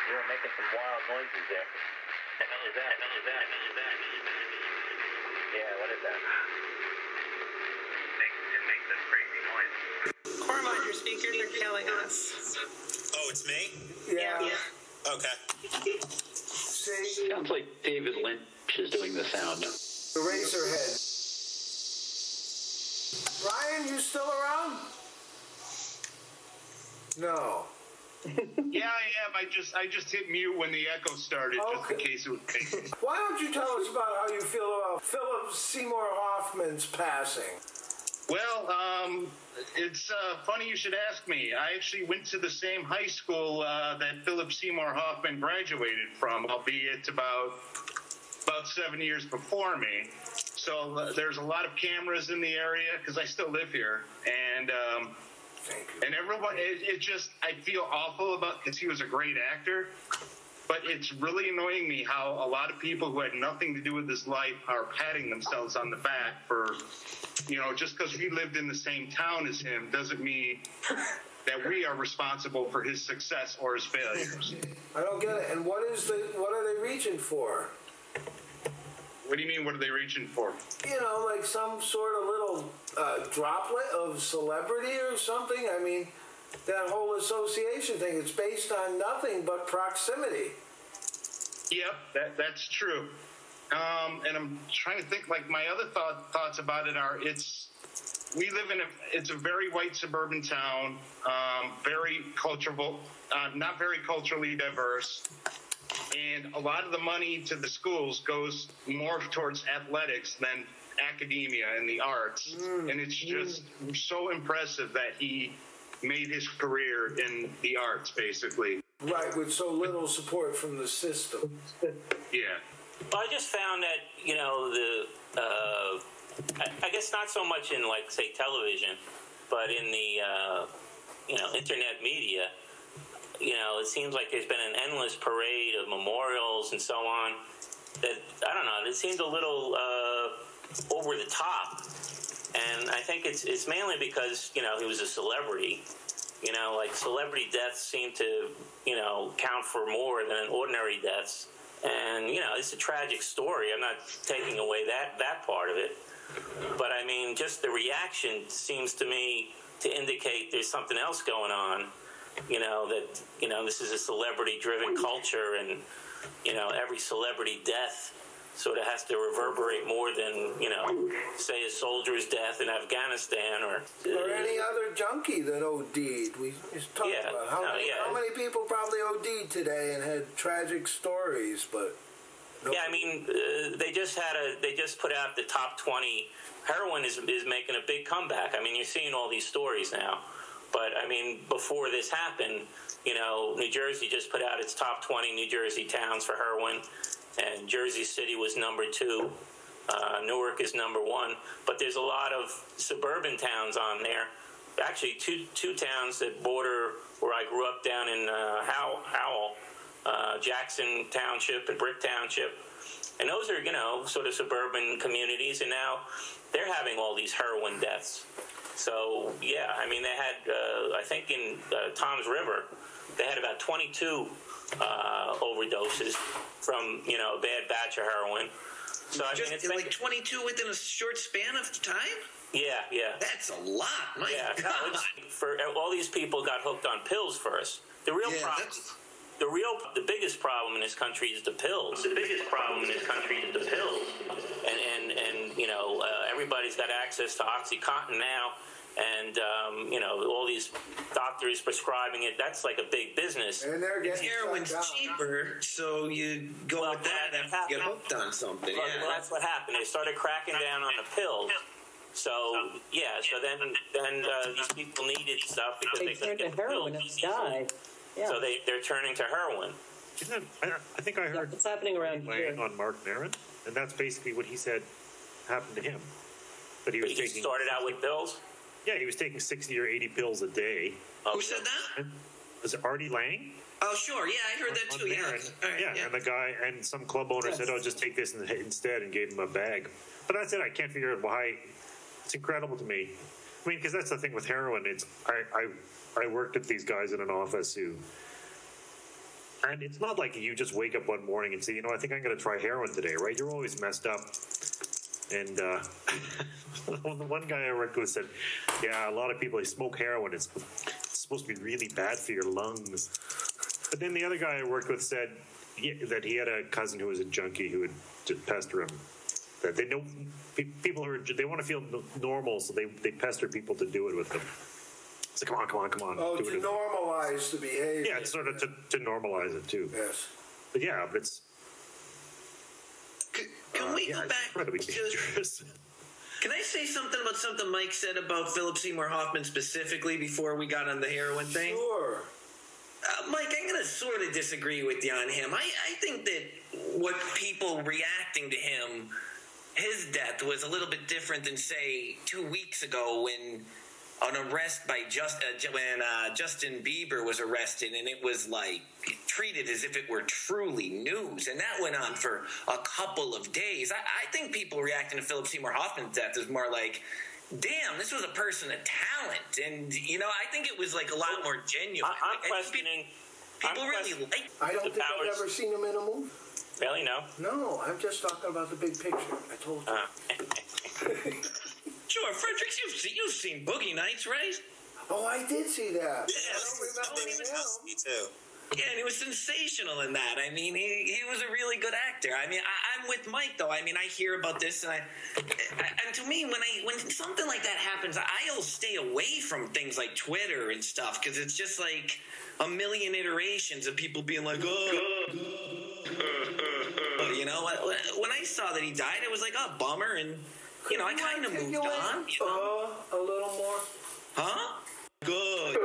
You were making some wild noises there. What the hell is that? Yeah, what is that? It makes this crazy noise. Cormont, your speakers are killing us. Oh, it's me? Yeah. Okay. See? Sounds like David Lynch is doing the sound. Eraserhead. Brian, you still around? No. Yeah, I am. I just hit mute when the echo started, just in case it was me. Why don't you tell us about how you feel about Philip Seymour Hoffman's passing? Well, it's funny you should ask me. I actually went to the same high school that Philip Seymour Hoffman graduated from, albeit about 7 years before me. So there's a lot of cameras in the area because I still live here, and everyone. It just, I feel awful about, because he was a great actor. But it's really annoying me how a lot of people who had nothing to do with his life are patting themselves on the back for, just because we lived in the same town as him doesn't mean that we are responsible for his success or his failures. I don't get it. And what are they reaching for? What do you mean, what are they reaching for? Like some sort of little droplet of celebrity or something? I mean, that whole association thing, it's based on nothing but proximity. Yep, that's true. And I'm trying to think, like, my other thoughts about it are, we live it's a very white suburban town, very cultural, not very culturally diverse. And a lot of the money to the schools goes more towards athletics than academia and the arts. And it's just so impressive that he made his career in the arts, basically. Right, with so little support from the system. Yeah. Well, I just found that, I guess not so much in, like, say, television, but in the, internet media, it seems like there's been an endless parade of memorials and so on that, I don't know, it seems a little over the top. And I think it's mainly because, he was a celebrity. Like, celebrity deaths seem to, count for more than ordinary deaths. And, it's a tragic story. I'm not taking away that part of it. But, I mean, just the reaction seems to me to indicate there's something else going on. That, this is a celebrity-driven culture, and, every celebrity death sort of has to reverberate more than, say, a soldier's death in Afghanistan or any other junkie that OD'd. We just talked about how many people probably OD'd today and had tragic stories, but yeah, I mean, they just put out the top 20. Heroin is making a big comeback. I mean, you're seeing all these stories now. But, I mean, before this happened, New Jersey just put out its top 20 New Jersey towns for heroin, and Jersey City was number 2. Newark is number 1. But there's a lot of suburban towns on there. Actually, two towns that border where I grew up down in Howell, Jackson Township and Brick Township. And those are, sort of suburban communities, and now they're having all these heroin deaths. So, yeah, I mean, they had, I think in Tom's River, they had about 22 overdoses from, a bad batch of heroin. So, I mean, it's like 22 within a short span of time? Yeah. That's a lot, my God. For all these people got hooked on pills first. The biggest problem in this country is the pills. And everybody's got access to OxyContin now, and all these doctors prescribing it. That's like a big business. And they're getting heroin's cheaper, so you go with that and get hooked on something. Well, that's what happened. They started cracking down on the pills. So then these people needed stuff because they couldn't get the heroin pills. Die. Yeah. So they're turning to heroin. I think I heard it's happening around here on Mark Maron, and that's basically what he said happened to him. That he started out with pills? Yeah, he was taking 60 or 80 pills a day. Who said that? Was it Artie Lang? Oh, sure. Yeah, I heard that too. Maron. And the guy and some club owner said, "Oh, just take this instead," and gave him a bag. But that's it. I can't figure out why. It's incredible to me. I mean, because that's the thing with heroin. It's I worked with these guys in an office who And it's not like you just wake up one morning and say, I think I'm going to try heroin today, right? You're always messed up. And the one guy I worked with said, yeah, a lot of people, they smoke heroin. It's supposed to be really bad for your lungs. But then the other guy I worked with said that he had a cousin who was a junkie who would just pester him. That they don't, they want to feel normal, so they pester people to do it with them. So come on. Oh, do to it normalize the behavior. Yeah, it's sort of to normalize it too. Yes. But yeah, but it's Can we go it's back incredibly dangerous. Can I say something about something Mike said about Philip Seymour Hoffman specifically before we got on the heroin thing? Sure. Mike, I'm going to sort of disagree with you on him. I think that what people reacting to him, his death, was a little bit different than, say, 2 weeks ago when an arrest by Justin Bieber was arrested, and it was like treated as if it were truly news, and that went on for a couple of days. I think people reacting to Philip Seymour Hoffman's death is more like, damn, this was a person of talent, and I think it was like a lot more genuine. I'm questioning. People really like. I don't think I've ever seen him in a movie. Really, no. No, I'm just talking about the big picture. I told you. Sure, Fredericks, you've seen Boogie Nights, right? Oh, I did see that. Yes. I don't remember him. Me too. Yeah, and he was sensational in that. I mean, he was a really good actor. I mean, I'm with Mike though. I mean, I hear about this, and to me, when something like that happens, I'll stay away from things like Twitter and stuff because it's just like a million iterations of people being like, oh. When I saw that he died, I was like, oh, bummer, and I kind of moved on. A little more. Huh? Good.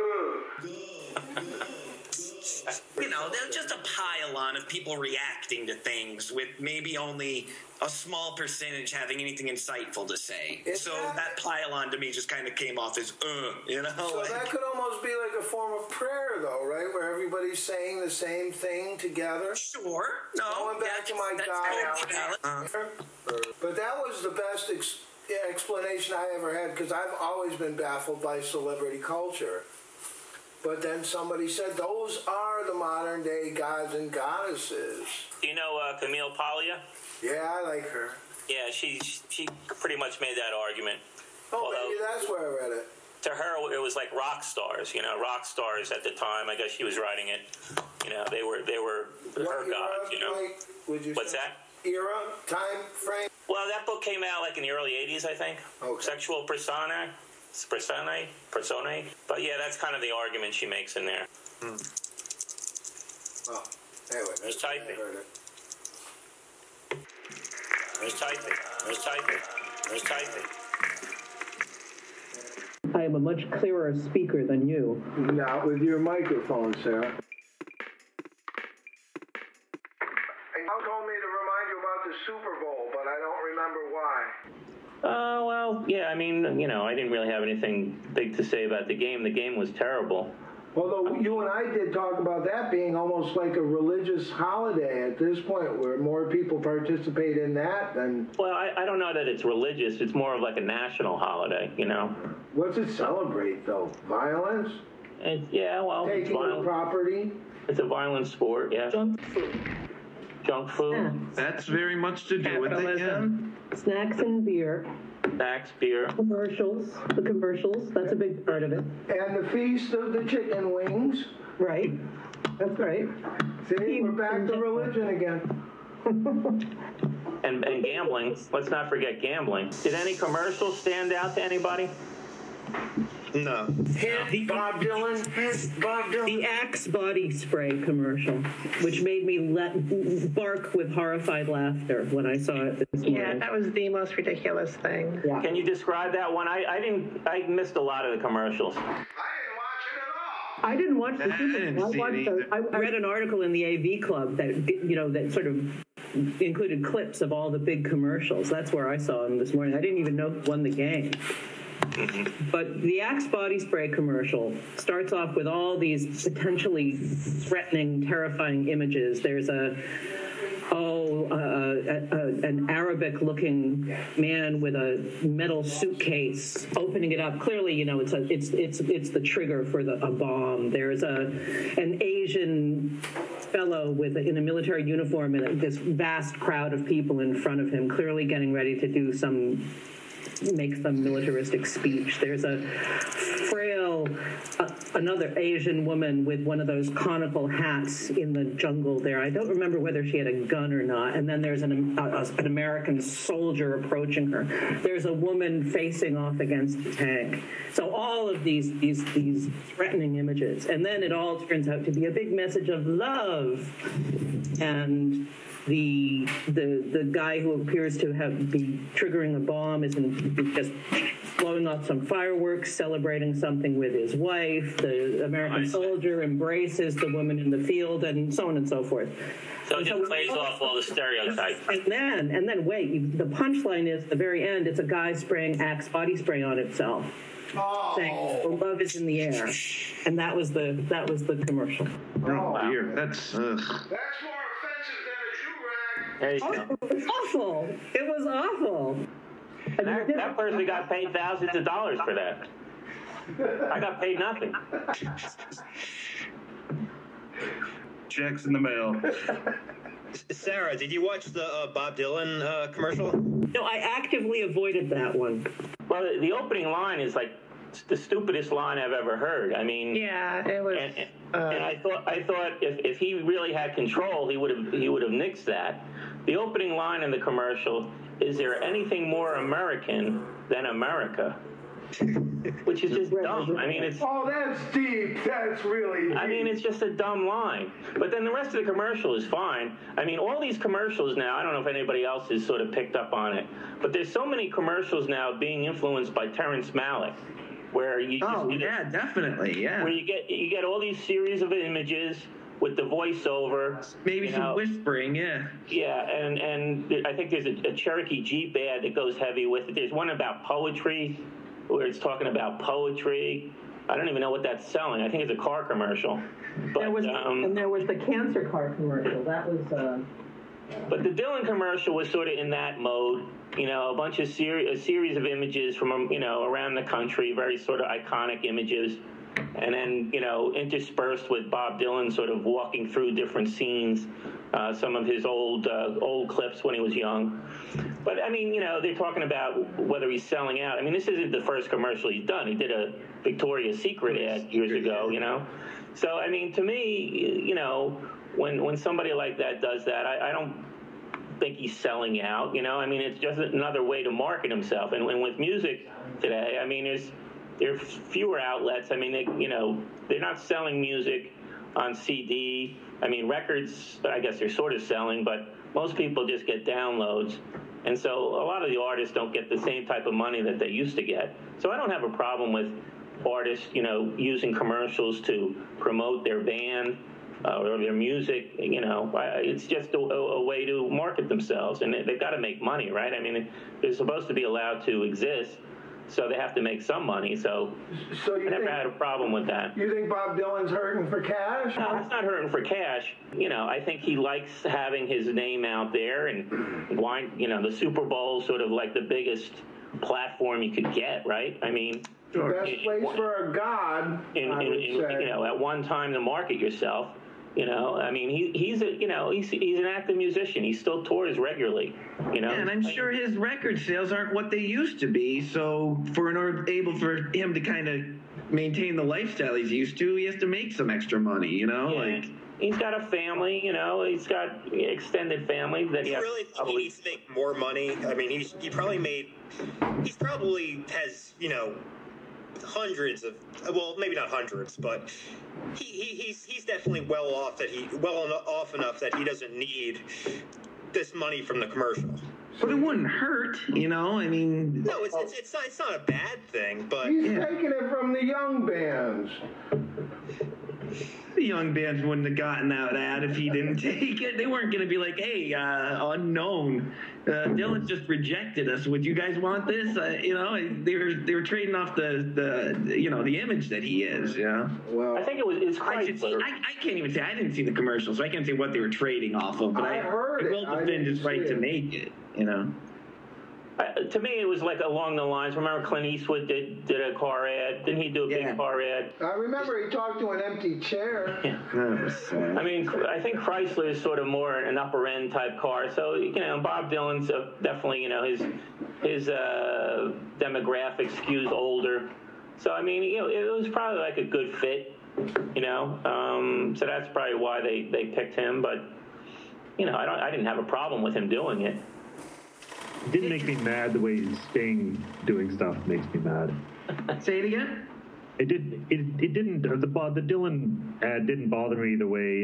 There's just a pile on of people reacting to things with maybe only a small percentage having anything insightful to say. That pile on to me just kind of came off as, So that could almost be like a form of prayer, though, right? Where everybody's saying the same thing together. Sure. No. Going back to my guy. But that was the best explanation I ever had because I've always been baffled by celebrity culture. But then somebody said those are the modern day gods and goddesses. Do you know Camille Paglia? Yeah, I like her. Yeah, she pretty much made that argument. Oh, maybe that's where I read it. To her, it was like rock stars. Rock stars at the time. I guess she was writing it. They were her gods. Would you What's say? that? Era, time frame. Well, that book came out like in the early '80s, I think. Okay. Sexual personae. But yeah, that's kind of the argument she makes in there. Oh, anyway, that's typing. I heard it. There's typing. I am a much clearer speaker than you. Not with your microphone, Sarah. And you told me to remind you about the Super Bowl, but I don't remember why. Well, yeah, I mean, I didn't really have anything big to say about the game. The game was terrible. Although you and I did talk about that being almost like a religious holiday at this point, where more people participate in that than... Well, I don't know that it's religious. It's more of like a national holiday, What's it celebrate, though? Violence? Taking of property? It's a violent sport, yeah. Junk food. Junk food. Yeah. That's very much to do with it, yeah. Capitalism, snacks and beer. Snacks, beer. The commercials, that's a big part of it. And the Feast of the Chicken Wings. Right. That's right. See, we're back to religion again. And gambling. Let's not forget gambling. Did any commercials stand out to anybody? No. Bob Dylan. The Axe body spray commercial, which made me bark with horrified laughter when I saw it this morning. Yeah, that was the most ridiculous thing. Yeah. Can you describe that one? I missed a lot of the commercials. I didn't watch the Super didn't Bowl. see it either. I read an article in the AV Club that that sort of included clips of all the big commercials. That's where I saw them this morning. I didn't even know who won the game. But the Axe body spray commercial starts off with all these potentially threatening, terrifying images. There's an Arabic-looking man with a metal suitcase opening it up. Clearly, you know, it's the trigger for a bomb. There's an Asian fellow in a military uniform and this vast crowd of people in front of him, clearly getting ready to make some militaristic speech. There's a frail, another Asian woman with one of those conical hats in the jungle there. I don't remember whether she had a gun or not. And then there's an American soldier approaching her. There's a woman facing off against a tank. So all of these threatening images. And then it all turns out to be a big message of love. And the guy who appears to be triggering a bomb is just blowing off some fireworks, celebrating something with his wife. The American soldier embraces the woman in the field, and so on and so forth. So it just plays off all the stereotypes. And then wait, the punchline is at the very end. It's a guy spraying Axe body spray on itself, saying "The love is in the air," and that was the commercial. Oh dear, that's. That's more offensive than a Jew rag. There you go. It was awful. It was awful. That person got paid thousands of dollars for that. I got paid nothing. Checks in the mail. Sarah, did you watch the Bob Dylan commercial? No, I actively avoided that one. Well, the opening line is like the stupidest line I've ever heard. I mean, Yeah, it was. and I thought if he really had control, he would have nixed that. The opening line in the commercial: "Is there anything more American than America?" Which is just dumb. I mean, it's. Oh, that's deep. That's really deep. I mean, it's just a dumb line. But then the rest of the commercial is fine. I mean, all these commercials now, I don't know if anybody else has sort of picked up on it, but there's so many commercials now being influenced by Terrence Malick, where you just definitely, yeah. where you get all these series of images with the voiceover. Maybe some whispering, yeah. Yeah, and I think there's a Cherokee Jeep ad that goes heavy with it. There's one about poetry, where it's talking about poetry. I don't even know what that's selling. I think it's a car commercial. But There was the cancer card commercial. That was. But the Dylan commercial was sort of in that mode. You know, a series of images from around the country, very sort of iconic images, and then interspersed with Bob Dylan sort of walking through different scenes, some of his old clips when he was young. But I mean, they're talking about whether he's selling out. I mean, this isn't the first commercial he's done. He did a Victoria's Secret ad years ago. So I mean, to me, when somebody like that does that, I don't think he's selling out. I mean, it's just another way to market himself. And with music today, I mean, there are fewer outlets. I mean, they're not selling music on CD. I mean, records, I guess they're sort of selling, but most people just get downloads. And so a lot of the artists don't get the same type of money that they used to get. So I don't have a problem with artists, using commercials to promote their band or their music. It's just a way to market themselves, and they've got to make money, right? I mean, they're supposed to be allowed to exist, so they have to make some money. So I never had a problem with that. You think Bob Dylan's hurting for cash? No, he's not hurting for cash. I think he likes having his name out there, and why? The Super Bowl sort of like the biggest platform you could get, right? I mean, the best place for a god. At one time to market yourself. I mean, he's an active musician. He still tours regularly. And I'm sure his record sales aren't what they used to be. So able for him to kind of maintain the lifestyle he's used to, he has to make some extra money. Yeah. He's got a family. He's got extended family that he needs to make more money. I mean, he probably has hundreds of, well, maybe not hundreds, but he's definitely well off enough that he doesn't need this money from the commercial. But it wouldn't hurt, I mean. No, it's not a bad thing, but he's taking it from the young bands. The young bands wouldn't have gotten that ad if he didn't take it. They weren't going to be like, hey, unknown, Dylan just rejected us. Would you guys want this? They were trading off the image that he is. Yeah. Well, I think it's Chrysler. I can't even say. I didn't see the commercials, so I can't say what they were trading off of. But I heard it. will defend his right to make it. To me, it was like along the lines. Remember, Clint Eastwood did a car ad. Didn't he do a big car ad? I remember he talked to an empty chair. Yeah. I mean, I think Chrysler is sort of more an upper end type car. So Bob Dylan's definitely his demographic skews older. So I mean, it was probably like a good fit. So that's probably why they picked him. But I didn't have a problem with him doing it. It didn't make me mad the way Sting doing stuff makes me mad. Say it again? It didn't. The Dylan ad didn't bother me the way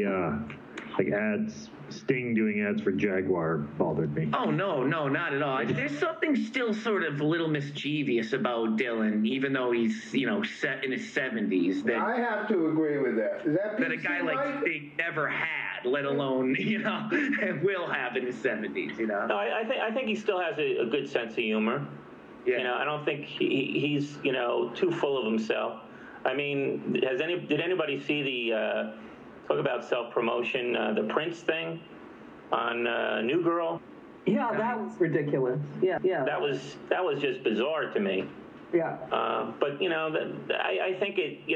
Sting doing ads for Jaguar bothered me. Oh no, not at all. There's something still sort of a little mischievous about Dylan, even though he's set in his 70s. That I have to agree with that. Is that a guy like Sting never had, let alone and will have in his 70s. No, I think he still has a good sense of humor. Yeah. I don't think he's too full of himself. I mean, did anybody see the talk about self-promotion, the Prince thing on New Girl? Yeah, that was ridiculous. Yeah. That was just bizarre to me. Yeah. But I think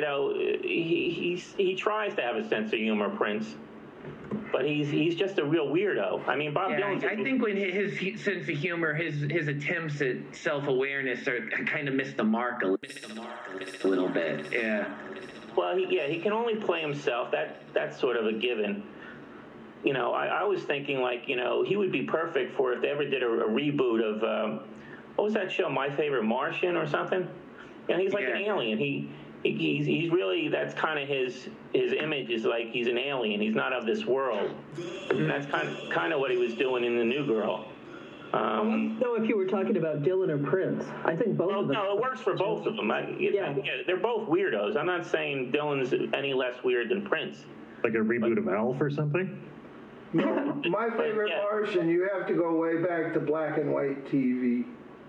he tries to have a sense of humor, Prince. But he's just a real weirdo. I mean, Bob Dylan. I think when his sense of humor, his attempts at self-awareness are kind of missed the mark a little bit. Yeah. Well, he can only play himself. That's sort of a given. I was thinking he would be perfect for if they ever did a reboot of what was that show, My Favorite Martian or something. He's like an alien. He's really, that's kind of his image is like he's an alien. He's not of this world. And that's kind of what he was doing in The New Girl. I don't know if you were talking about Dylan or Prince. I think both of them. No, it works for both of them. They're both weirdos. I'm not saying Dylan's any less weird than Prince. Like a reboot of Alf or something? No, My Favorite Martian, you have to go way back to black and white TV.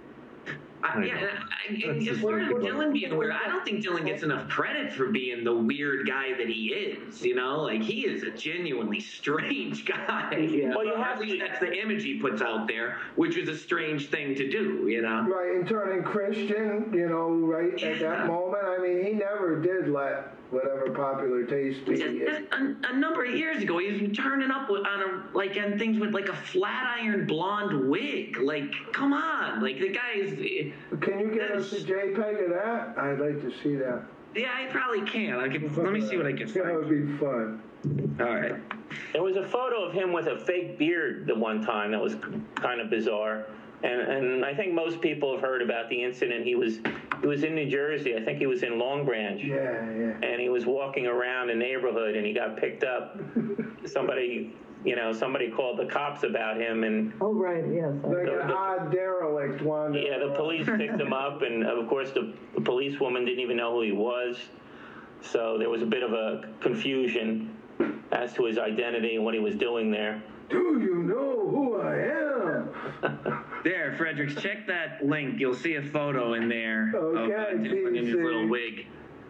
As far as Dylan being weird, I don't think Dylan gets enough credit for being the weird guy that he is. He is a genuinely strange guy. Yeah. Well, at least that's the image he puts out there, which is a strange thing to do. Right, and turning Christian, at that moment. I mean, he never did let whatever popular taste be. A number of years ago, he was turning up on things with like a flat iron blonde wig. Like, come on, the guy is. Can you get us a JPEG of that? I'd like to see that. Yeah, I probably can. Let me see what I can find. That would be fun. All right. There was a photo of him with a fake beard the one time that was kind of bizarre. And I think most people have heard about the incident. He was in New Jersey. I think he was in Long Branch. Yeah. And he was walking around a neighborhood, and he got picked up. Somebody called the cops about him, and oh right, yes. Like an odd derelict one. Yeah, the police picked him up, and of course the policewoman didn't even know who he was. So there was a bit of a confusion as to his identity and what he was doing there. Do you know who I am? There, Fredericks, check that link. You'll see a photo in there of Dylan in his little wig.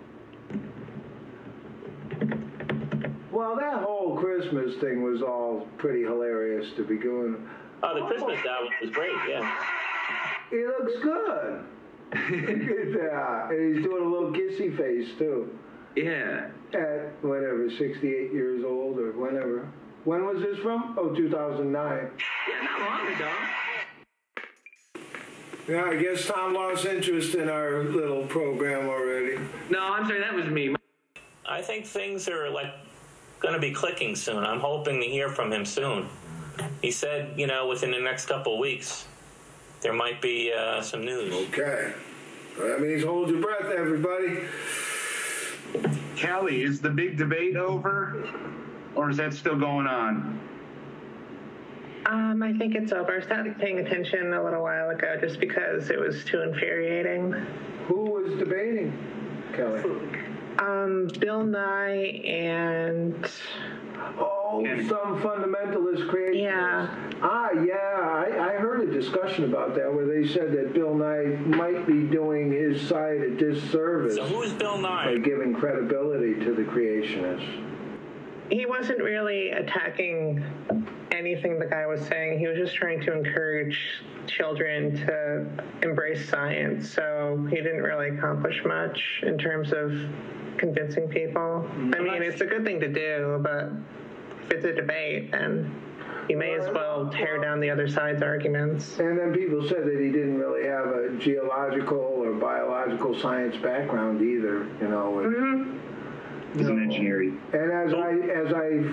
Well, that whole Christmas thing was all pretty hilarious to be going. Oh, the Christmas album was great, yeah. He looks good. Yeah, and he's doing a little kissy face, too. Yeah. At, 68 years old or whenever. When was this from? Oh, 2009. Yeah, not long ago. Yeah, I guess Tom lost interest in our little program already. No, I'm sorry, that was me. I think things are going to be clicking soon. I'm hoping to hear from him soon. He said, within the next couple of weeks, there might be some news. Okay. Well, that means hold your breath, everybody. Kelly, is the big debate over, or is that still going on? I think it's over. I started paying attention a little while ago just because it was too infuriating. Who was debating, Kelly? Bill Nye and some fundamentalist creationists. Yeah. I heard a discussion about that where they said that Bill Nye might be doing his side a disservice. So who is Bill Nye? By giving credibility to the creationists. He wasn't really attacking anything the guy was saying. He was just trying to encourage children to embrace science. So he didn't really accomplish much in terms of convincing people. I mean, it's a good thing to do, but if it's a debate, then you may as well tear down the other side's arguments. And then people said that he didn't really have a geological or biological science background either, you know. He's an engineer. And as I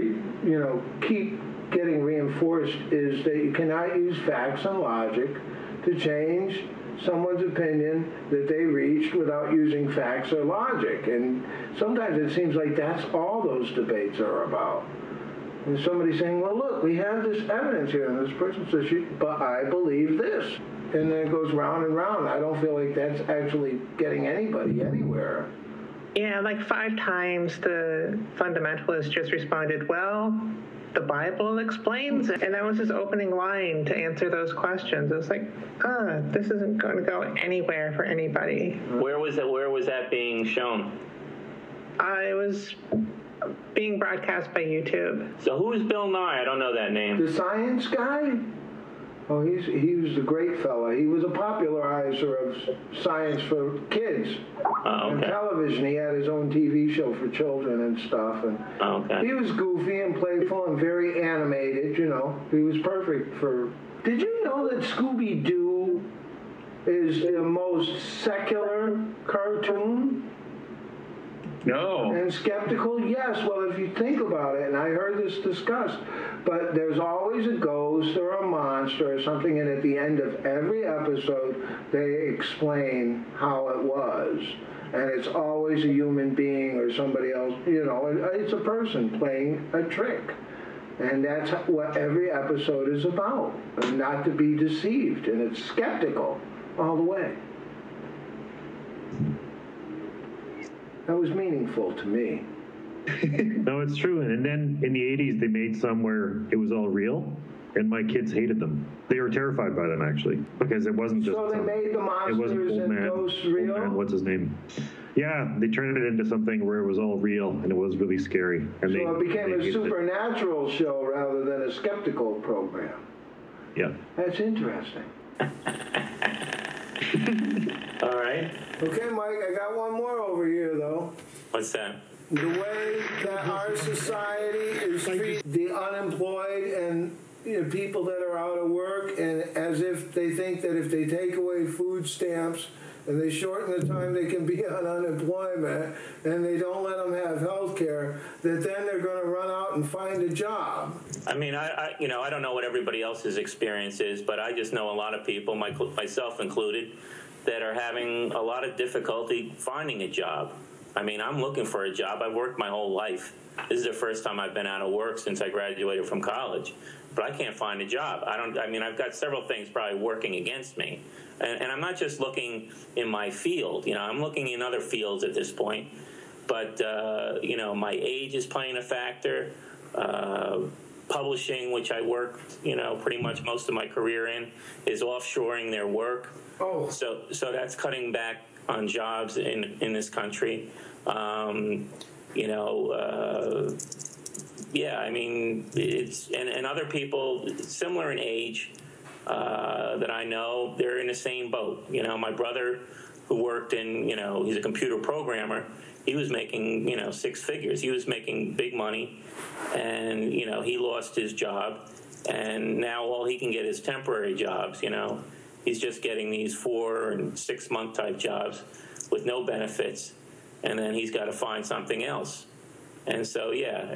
keep getting reinforced is that you cannot use facts and logic to change someone's opinion that they reached without using facts or logic. And sometimes it seems like that's all those debates are about. And somebody saying, well, look, we have this evidence here, and this person says, but I believe this. And then it goes round and round. I don't feel like that's actually getting anybody anywhere. Yeah, like 5 times the fundamentalist just responded, well, the Bible explains it. And that was his opening line to answer those questions. It was like, this isn't going to go anywhere for anybody. Where was it? Where was that being shown? It was being broadcast by YouTube. So who is Bill Nye? I don't know that name. The science guy? Oh, he was a great fella. He was a popularizer of science for kids. On television, he had his own TV show for children and stuff. And he was goofy and playful and very animated, you know. He was perfect for... Did you know that Scooby-Doo is the most secular cartoon? No. And skeptical? Yes. Well, if you think about it, and I heard this discussed, but there's always a ghost or a monster or something, and at the end of every episode, they explain how it was. And it's always a human being or somebody else, you know, it's a person playing a trick. And that's what every episode is about, and not to be deceived. And it's skeptical all the way. That was meaningful to me. No, it's true. And then in the 80s, they made some where it was all real, and my kids hated them. They were terrified by them, actually, because it wasn't just... So they made the monsters and ghosts real? Old man, what's his name? Yeah, they turned it into something where it was all real, and it was really scary. And so it became a supernatural show rather than a skeptical program. Yeah. That's interesting. All right. Okay, Mike, I got one more over here, though. What's that? The way that our society is treating the unemployed and people that are out of work, and as if they think that if they take away food stamps and they shorten the time they can be on unemployment and they don't let them have health care, that then they're going to run out and find a job. I mean, I don't know what everybody else's experience is, but I just know a lot of people, myself included, that are having a lot of difficulty finding a job. I mean, I'm looking for a job. I've worked my whole life. This is the first time I've been out of work since I graduated from college, but I can't find a job. I've got several things probably working against me. And I'm not just looking in my field, I'm looking in other fields at this point. But, my age is playing a factor. Publishing, which I worked, pretty much most of my career in, is offshoring their work. Oh. So that's cutting back on jobs in this country. It's and other people similar in age that I know, they're in the same boat. My brother, who worked in, he's a computer programmer. He was making, 6 figures. He was making big money, and he lost his job, and now all he can get is temporary jobs. He's just getting these 4 and 6 month type jobs with no benefits, and then he's got to find something else. And so,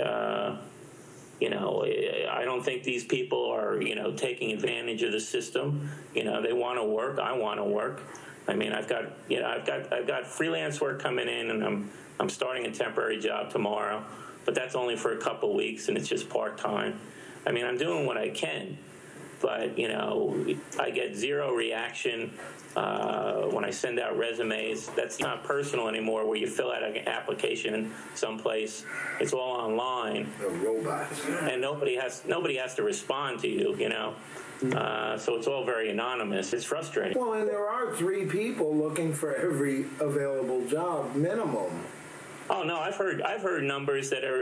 I don't think these people are, taking advantage of the system. They want to work. I want to work. I mean, I've got freelance work coming in, and I'm starting a temporary job tomorrow, but that's only for a couple weeks, and it's just part time. I mean, I'm doing what I can, but I get zero reaction when I send out resumes. That's not personal anymore, where you fill out an application someplace. It's all online. A robot. And nobody has to respond to you. So it's all very anonymous. It's frustrating. Well, and there are 3 people looking for every available job minimum. Oh no, I've heard numbers that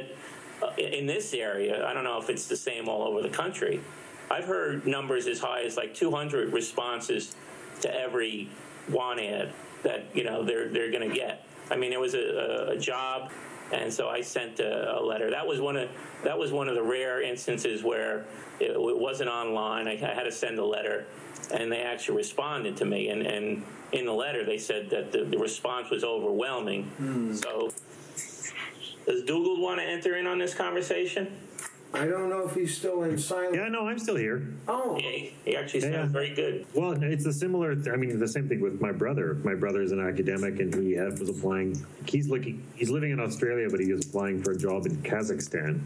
in this area. I don't know if it's the same all over the country. I've heard numbers as high as like 200 responses to every want ad that they're going to get. I mean, it was a job, and so I sent a letter. That was one of the rare instances where it wasn't online. I had to send a letter, and they actually responded to me. And in the letter, they said that the response was overwhelming. So, does Dougal want to enter in on this conversation? I don't know if he's still in silence. Yeah, no, I'm still here. Oh. Yeah, he actually sounds very good. Well, it's the same thing with my brother. My brother's an academic, and he was applying. He's living in Australia, but he was applying for a job in Kazakhstan.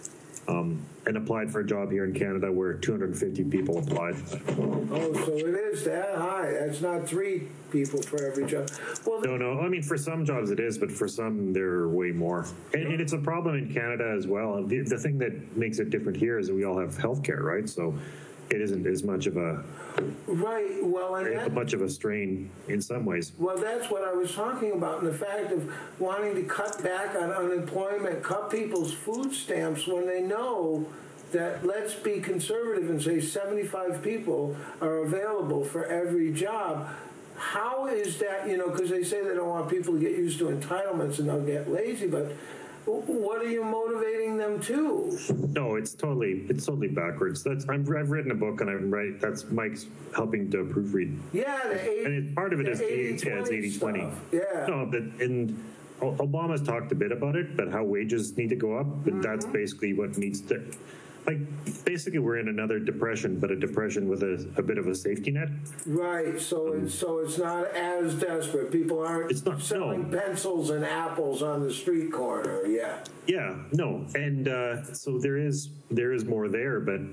And applied for a job here in Canada where 250 people applied. Oh, so it is that high. That's not 3 people for every job. Well, No. I mean, for some jobs it is, but for some there are way more. And it's a problem in Canada as well. The thing that makes it different here is that we all have health care, right? So it isn't as much of a much of a strain in some ways. Well, that's what I was talking about, and the fact of wanting to cut back on unemployment, cut people's food stamps when they know that, let's be conservative and say 75 people are available for every job. How is that, because they say they don't want people to get used to entitlements and they'll get lazy, but what are you motivating them to? No, it's totally backwards. I've written a book and that's Mike's helping to proofread. Yeah, part of it is 80-20. Yeah. No, and Obama's talked a bit about it, but how wages need to go up, and that's basically what needs to. Basically, we're in another depression, but a depression with a bit of a safety net. Right. So it's not as desperate. People aren't selling pencils and apples on the street corner. Yeah. Yeah. No. And so there is more there, but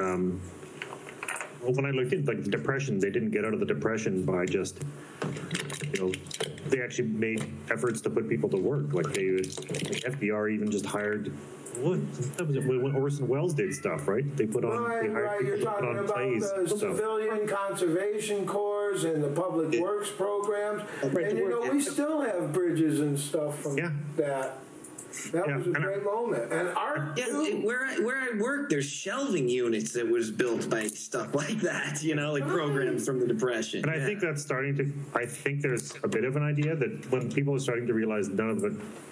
when I looked into the depression, they didn't get out of the depression by just they actually made efforts to put people to work. Like FDR even just hired. That was when Orson Welles did stuff, right? They put on. Right. You're talking about the civilian conservation corps and the public works programs, and we still have bridges and stuff from that. That was a great moment. And art too. Where I work, there's shelving units that was built by stuff like that. Programs from the Depression. And I think that's starting to. I think there's a bit of an idea that when people are starting to realize none of it.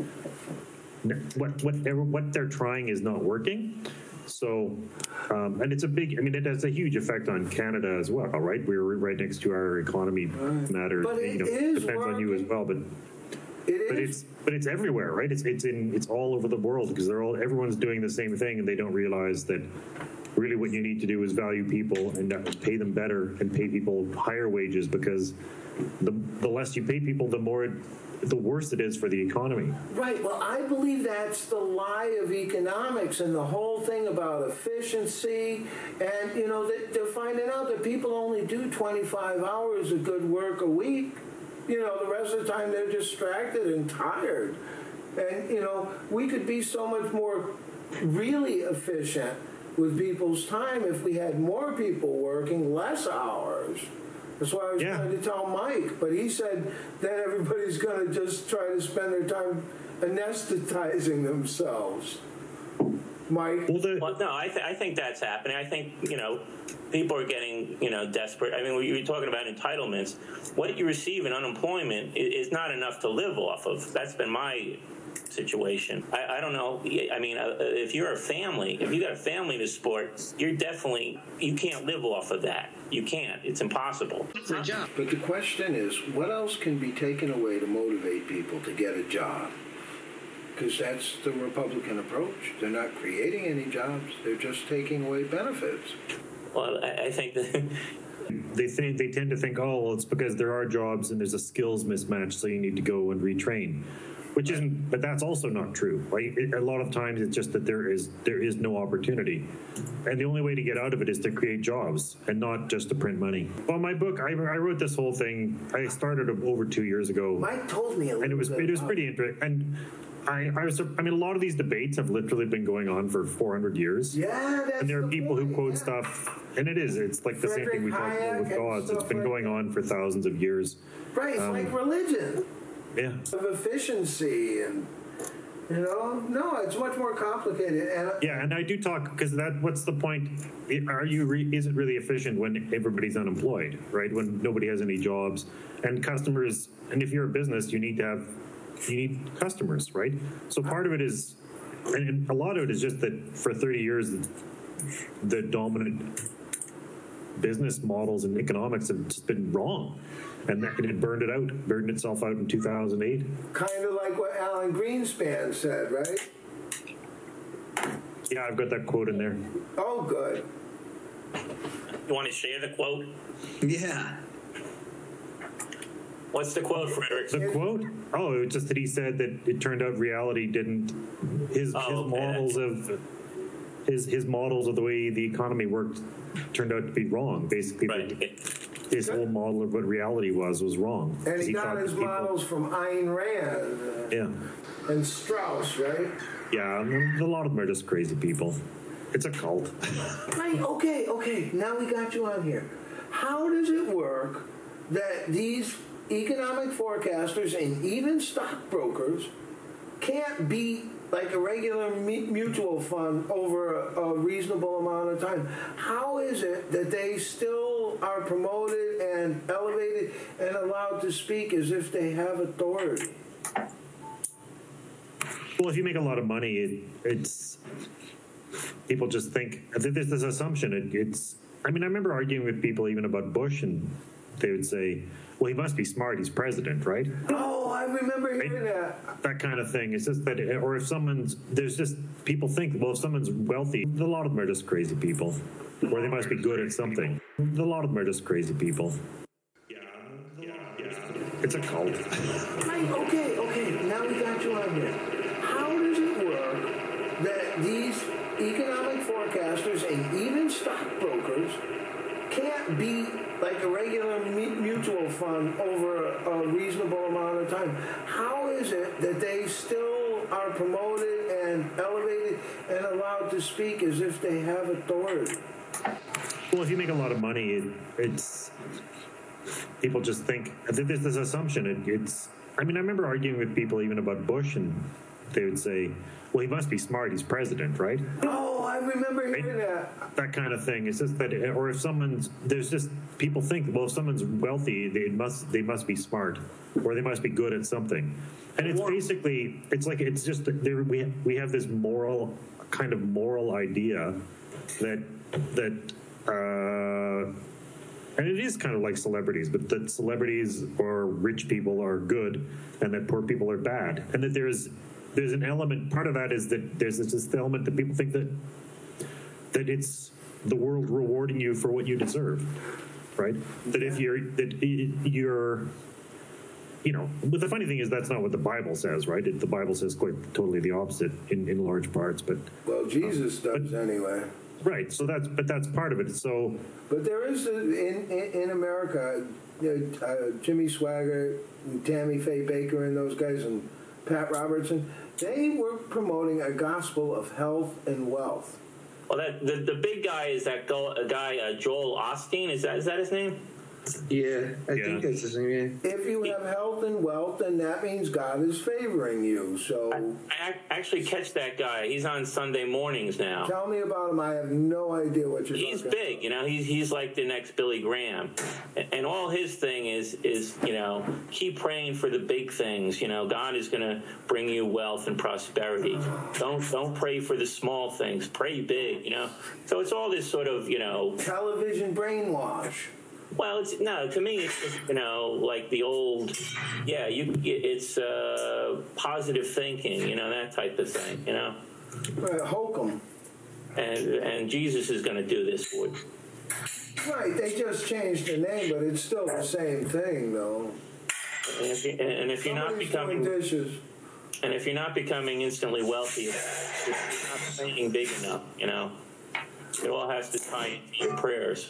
What they're trying is not working. So, and it's it has a huge effect on Canada as well, right? We're right next to our economy matters. But it depends on you as well, but it's everywhere, right? It's all over the world because everyone's doing the same thing, and they don't realize that really what you need to do is value people and pay them better and pay people higher wages, because the less you pay people, the worse it is for the economy. Right. Well, I believe that's the lie of economics and the whole thing about efficiency. And, they're finding out that people only do 25 hours of good work a week. The rest of the time they're distracted and tired. And, we could be so much more really efficient with people's time if we had more people working less hours. That's why I was trying to tell Mike, but he said then everybody's going to just try to spend their time anesthetizing themselves. Mike? Well, no, I think that's happening. I think, people are getting, desperate. I mean, you were talking about entitlements. What you receive in unemployment is not enough to live off of. That's been my situation. I don't know. I mean, if you're a family, if you got a family to support, you can't live off of that. You can't. It's impossible. For a job. But the question is, what else can be taken away to motivate people to get a job? Because that's the Republican approach. They're not creating any jobs. They're just taking away benefits. Well, I think that they tend to think, it's because there are jobs and there's a skills mismatch, so you need to go and retrain. which isn't, but that's also not true. Right? A lot of times it's just that there is no opportunity, and the only way to get out of it is to create jobs and not just to print money. Well, my book, I wrote this whole thing. I started over 2 years ago. Mike told me a little and it was pretty interesting. And I mean, a lot of these debates have literally been going on for 400 years. Yeah, that's and there are people point, who quote stuff, and it's like the same thing we talked about with gods. It's been going on for thousands of years. Right, it's like religion. Yeah. Of efficiency and, no, it's much more complicated. And I do talk, because what's the point? Is it really efficient when everybody's unemployed, right? When nobody has any jobs and customers, and if you're a business, you need customers, right? So part of it is, and a lot of it is just that for 30 years, the dominant business models and economics have just been wrong. And it burned itself out in 2008. Kind of like what Alan Greenspan said, right? Yeah, I've got that quote in there. Oh, good. You want to share the quote? Yeah. What's the quote, Frederick? The quote? Oh, it was just that he said that it turned out reality didn't. His models of the way the economy worked turned out to be wrong. Basically, his whole model of what reality was wrong. And he got his models from Ayn Rand. And Strauss, right? Yeah, a lot of them are just crazy people. It's a cult. Right, okay. Now we got you on here. How does it work that these economic forecasters and even stockbrokers can't beat like a regular mutual fund over a reasonable amount of time? How is it that they still are promoted and elevated and allowed to speak as if they have authority? Well, if you make a lot of money, it's people just think there's this assumption. I remember arguing with people even about Bush, and they would say, well, he must be smart. He's president, right? Oh, I remember hearing that. That kind of thing. It's just that, or if people think, well, if someone's wealthy, a lot of them are just crazy people. Or they must be good at something. A lot of them are just crazy people. Yeah. It's a cult. Right, okay. Now we got you on here. How does it work that these economic forecasters and even stockbrokers can't beat like a regular mutual fund over a reasonable amount of time? How is it that they still are promoted and elevated and allowed to speak as if they have authority? Well, if you make a lot of money, it's people just think there's this assumption. I remember arguing with people even about Bush, and they would say, well, he must be smart. He's president, right? Oh, I remember hearing that. That kind of thing. It's just that, or if people think, well, if someone's wealthy, they must be smart, or they must be good at something. And it's basically, we have this moral idea that and it is kind of like celebrities, but that celebrities or rich people are good, and that poor people are bad, and that there's an element. Part of that is that there's this element that people think that it's the world rewarding you for what you deserve, right? That if you're, but the funny thing is that's not what the Bible says, right? The Bible says quite totally the opposite in large parts. But well, Jesus does anyway. Right. So that's part of it. So, but there is in America, Jimmy Swaggart, and Tammy Faye Baker, and those guys, and Pat Robertson. They were promoting a gospel of health and wealth. Well, the big guy is that guy Joel Osteen. Is that his name? Yeah, I think that's his name. Yeah. If you have health and wealth, then that means God is favoring you. So I actually catch that guy. He's on Sunday mornings now. Tell me about him. I have no idea what you're He's talking big, about. He's like the next Billy Graham, and all his thing is keep praying for the big things. God is going to bring you wealth and prosperity. Don't pray for the small things. Pray big. So it's all this sort of television brainwash. Well, to me, it's just, like the old, it's positive thinking, that type of thing, Right, Holcomb. And Jesus is going to do this for you. Right, they just changed the name, but it's still the same thing, though. And if you're not becoming dishes. And if you're not becoming instantly wealthy, you're not thinking big enough, you know. It all has to tie into your prayers.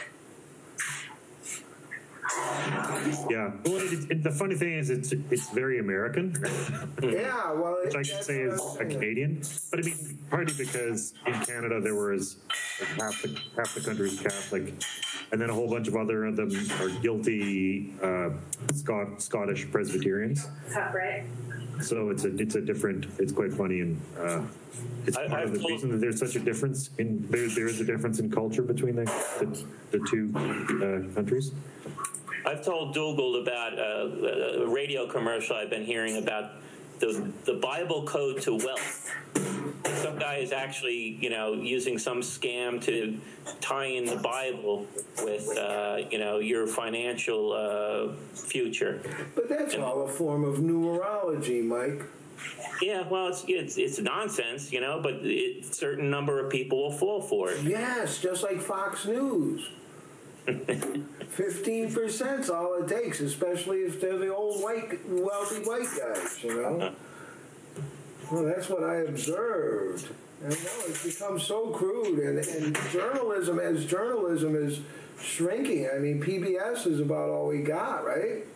Yeah. Well, the funny thing is, it's very American. Yeah, well, which I can say is a Canadian. But I mean, partly because in Canada there was half the country is Catholic, and then a whole bunch of other of them are guilty Scottish Presbyterians. Right. So it's a different. It's quite funny, and it's part of the reason that there's such a difference in there is a difference in culture between the two countries. I've told Dougal about a radio commercial I've been hearing about the Bible code to wealth. Some guy is actually, you know, using some scam to tie in the Bible with, you know, your financial future. But that's all a form of numerology, Mike. Yeah, well, it's nonsense, you know, but a certain number of people will fall for it. Yes, just like Fox News. 15%'s all it takes, especially if they're the old wealthy white guys, you know. Well, that's what I observed. And no, it's become so crude, and journalism is shrinking. I mean, PBS is about all we got, right?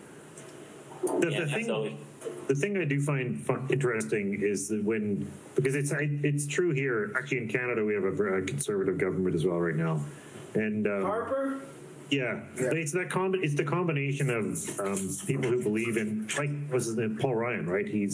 The thing I do find interesting is that because it's true here. Actually, in Canada, we have a very conservative government as well right now, and Harper. Yeah. It's the combination of people who believe in, like, what's his name, Paul Ryan, right? He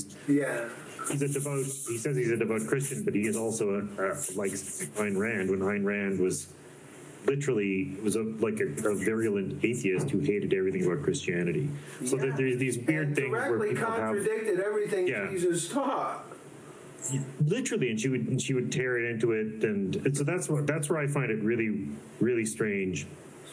says he's a devout Christian, but he is also like Ayn Rand. When Ayn Rand was literally a virulent atheist who hated everything about Christianity. So that there's these weird things where people contradicted everything Jesus taught. Literally, and she would tear it into it, and so that's where I find it really, really strange.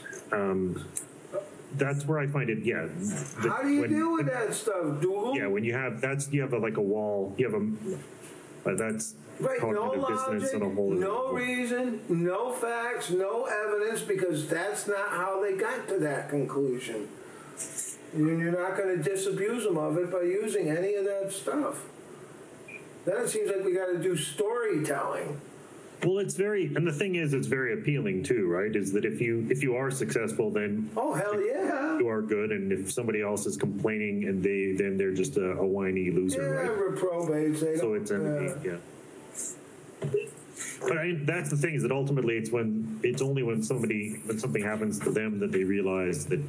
That's where I find it. Yeah. How do you deal with that stuff, Dougal? Yeah, when you have like a wall. You have that's right. No logic, on a whole no reason, no facts, no evidence, because that's not how they got to that conclusion. You're not going to disabuse them of it by using any of that stuff. Then it seems like we got to do storytelling. Well, and the thing is, it's very appealing too, right? Is that if you are successful, then oh hell yeah, you are good, and if somebody else is complaining and then they're just a whiny loser, right? Reprobates. So it's yeah. But that's the thing, is that ultimately it's only when something happens to them that they realize that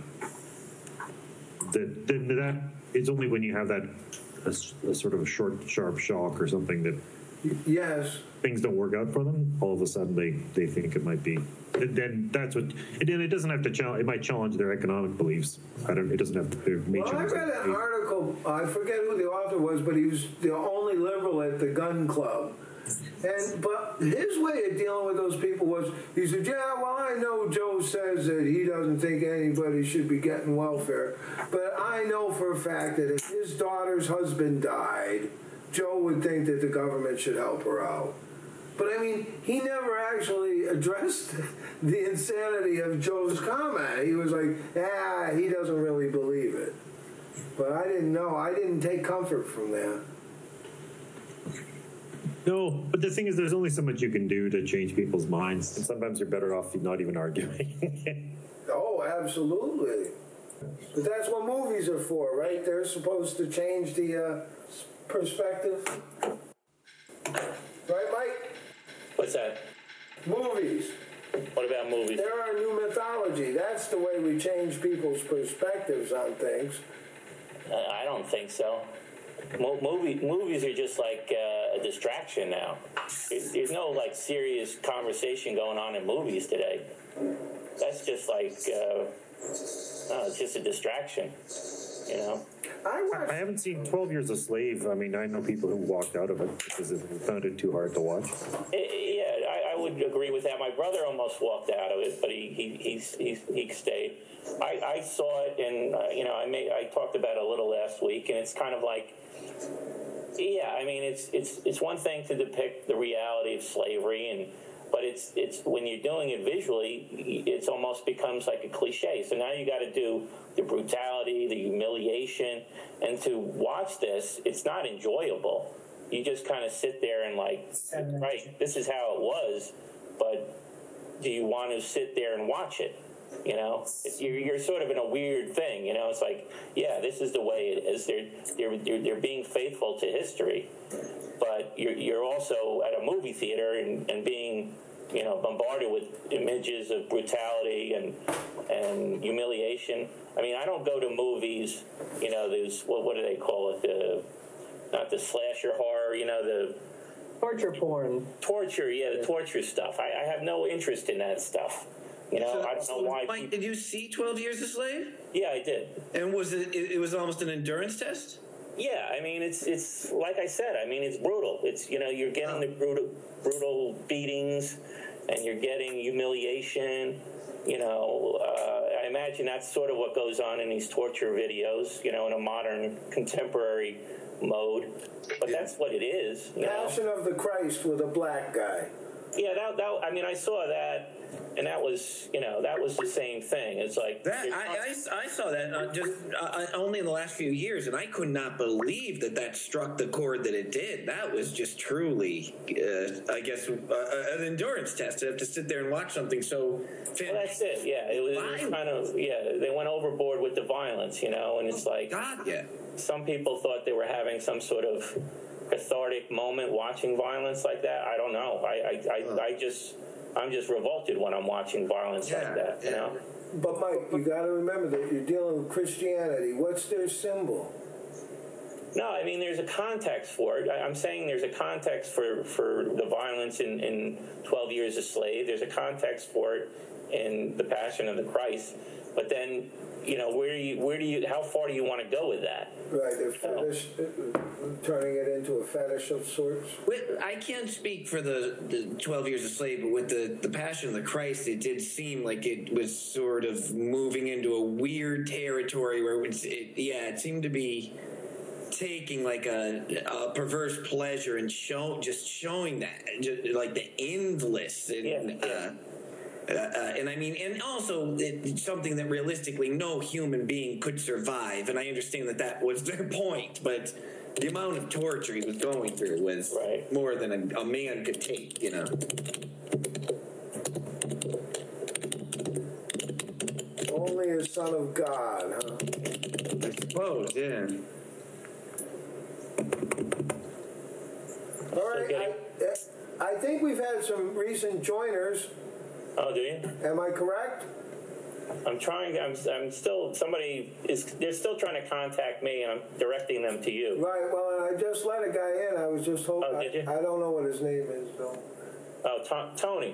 it's only when you have that a sort of a short, sharp shock or something that. Yes. Things don't work out for them. All of a sudden, they think it might be. Then that's what. Then it doesn't have to challenge. It might challenge their economic beliefs. It doesn't have to. Well, I read an article. I forget who the author was, but he was the only liberal at the gun club. But his way of dealing with those people was, he said, "Yeah, well, I know Joe says that he doesn't think anybody should be getting welfare, but I know for a fact that if his daughter's husband died, Joe would think that the government should help her out." But I mean, he never actually addressed the insanity of Joe's comment. He was like, he doesn't really believe it. But I didn't know. I didn't take comfort from that. No, but the thing is, there's only so much you can do to change people's minds. And sometimes you're better off not even arguing. Oh, absolutely. But that's what movies are for, right? They're supposed to change the perspective. Right, Mike? What's that? Movies. What about movies? They're our new mythology. That's the way we change people's perspectives on things. I don't think so. Movies are just like a distraction now. There's no like serious conversation going on in movies today. That's just like it's just a distraction, you know. I haven't seen 12 Years a Slave. I mean, I know people who walked out of it because they found it too hard to watch. I would agree with that. My brother almost walked out of it, but he stayed. I saw it, and I talked about it a little last week, and it's kind of like, I mean, it's one thing to depict the reality of slavery, but it's when you're doing it visually, it almost becomes like a cliche. So now you got to do the brutality brutality, the humiliation, and to watch this, it's not enjoyable. You just kind of sit there and like, right, this is how it was, but do you want to sit there and watch it? You know, you're sort of in a weird thing. You know, it's like, yeah, this is the way it is. They're being faithful to history, but you're also at a movie theater and being, you know, bombarded with images of brutality and humiliation. I mean, I don't go to movies. You know, there's what do they call it? Not the slasher horror. You know, the torture porn. Torture, yeah, the torture stuff. I have no interest in that stuff. You know, I don't know why. Mike, did you see 12 Years a Slave? Yeah, I did. And was it was almost an endurance test? Yeah, I mean, it's like I said. I mean, it's brutal. It's, you know, you're getting the brutal beatings, and you're getting humiliation. You know, I imagine that's sort of what goes on in these torture videos. You know, in a modern, contemporary mode. But that's what it is. Passion of the Christ with a black guy. Yeah, that I mean, I saw that. And that was, you know, that was the same thing. It's like that. I saw that just only in the last few years, and I could not believe that struck the chord that it did. That was just truly, I guess, an endurance test to have to sit there and watch something so. Well, that's it. Yeah, it was kind of they went overboard with the violence, you know, and it's like some people thought they were having some sort of cathartic moment watching violence like that. I don't know. I'm just revolted when I'm watching violence like that, you know? But, Mike, you got to remember that you're dealing with Christianity. What's their symbol? No, I mean, there's a context for it. I'm saying there's a context for the violence in 12 Years a Slave. There's a context for it in The Passion of the Christ. But then, you know, how far do you want to go with that? Right, they're fetish, turning it into a fetish of sorts. I can't speak for the 12 Years a Slave, but with the Passion of the Christ, it did seem like it was sort of moving into a weird territory where it seemed to be taking like a perverse pleasure and showing that, like the endless and I mean, and also it's something that realistically no human being could survive. And I understand that was their point, but the amount of torture he was going through was more than a man could take, you know. Only a son of God, huh? I suppose, yeah. All right, I think we've had some recent joiners. Oh, do you? Am I correct? I'm still, they're still trying to contact me, and I'm directing them to you. Right, well, and I just let a guy in. I was just hoping. Oh, did you? I don't know what his name is, though. Oh, Tony.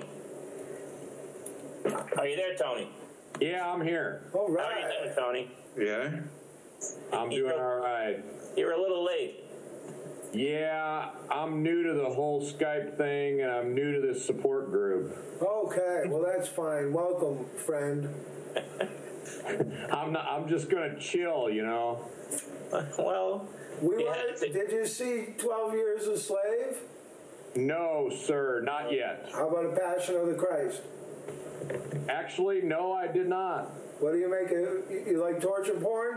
Are you there, Tony? Yeah, I'm here. All right. How are you doing, Tony? Yeah? I'm doing all right. You're a little late. Yeah, I'm new to the whole Skype thing, and I'm new to this support group. Okay, well, that's fine. Welcome, friend. I'm just gonna chill, you know. Well, did you see 12 Years a Slave? No, sir, not yet. How about A Passion of the Christ? Actually, no, I did not. What do you make? You like torture porn?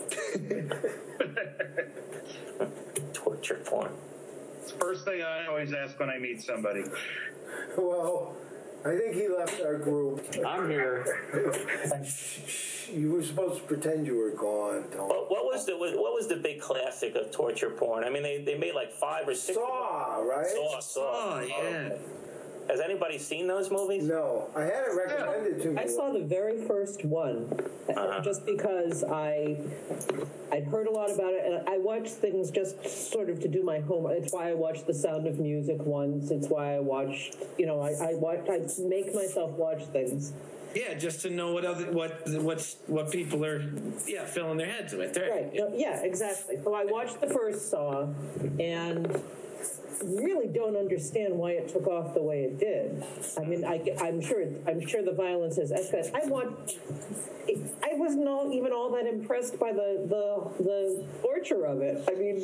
Torture porn. It's the first thing I always ask when I meet somebody. Well, I think he left our group. I'm here. You were supposed to pretend you were gone, Tony. What was the big classic of torture porn? I mean, they made like 5 or 6. Saw, right? Saw, yeah. Okay. Has anybody seen those movies? No, I had it recommended to me. I saw the very first one, just because I'd heard a lot about it, and I watched things just sort of to do my homework. It's why I watched The Sound of Music once. It's why I watched, I make myself watch things. Yeah, just to know what people are filling their heads with. Right. Yeah, exactly. So I watched the first Saw, and really don't understand why it took off the way it did. I mean, I'm sure the violence has escalated. I wasn't even all that impressed by the torture of it. I mean,